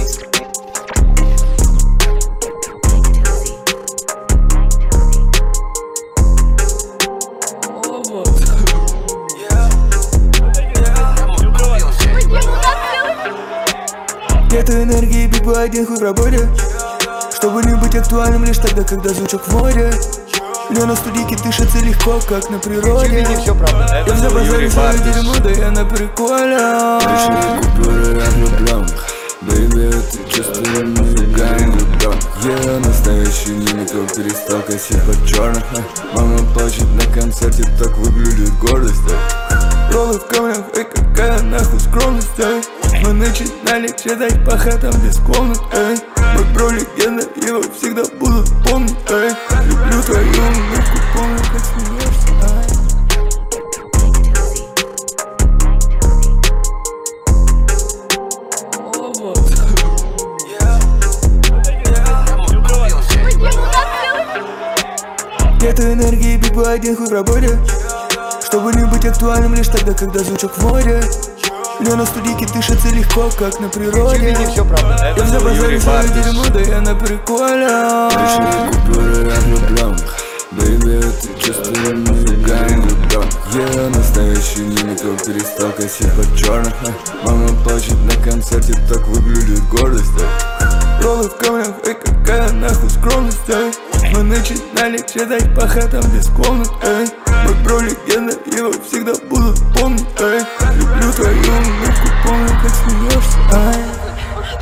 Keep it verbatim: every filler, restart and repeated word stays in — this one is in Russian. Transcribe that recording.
Нету энергии, бит бой, один хуй в работе, чтобы не быть актуальным лишь тогда, когда звучок в море. Мне на студийке дышится легко, как на природе. Не все правда. Я в забазаре свое дерьмо, да я на приколе. Лишние купюры, я влюблен. Бэйби, ты чувствуешь мигань влюблен. Я настоящий мимикал, перестал косить под черных. Мама плачет на концерте, так выглядит гордость. Роллы в камнях, эй, какая нахуй скромность, эй. Мы начинали читать по хатам без комнат, эй. Мой бро легенда, его всегда будут помнить, эй. Люблю твою улыбку, помню, как смеешься, эй. Нету энергии, бит бой, один хуй в работе, чтобы не быть актуальным лишь тогда, когда звучок в море. Мне на студийке дышится легко, как на природе. Не все правда. Я в забазаре свое дерьмо, да я на приколе. Лишние купюры, я влюблен. Бэйби, ты чувствуешь мигань влюблен. Я настоящий мимикал, перестал косить под черных. Мама плачет на концерте, так выглядит гордость. Роллы в камнях, эй, какая нахуй скромность, эй. Мы начинали читать по хатам без комнат, эй. Мой бро легенда, его всегда будут помнить, эй. Люблю твою улыбку, помню, как смеешься, эй.